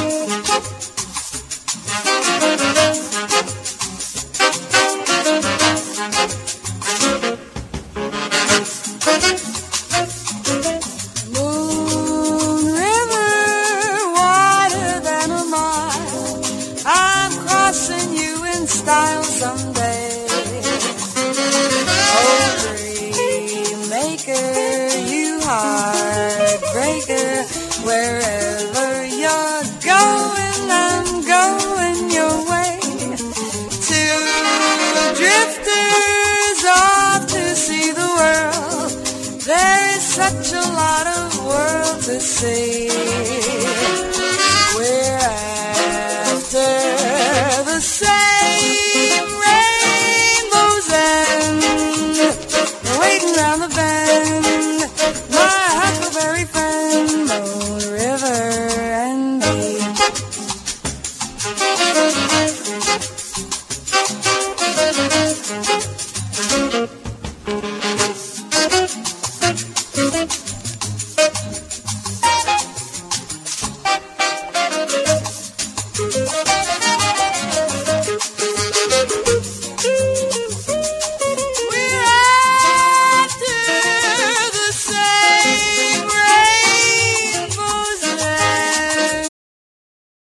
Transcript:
Style someday. Oh, dream maker, you heartbreaker, wherever you're going, I'm going your way. Two drifters off to see the world. There's such a lot of world to see.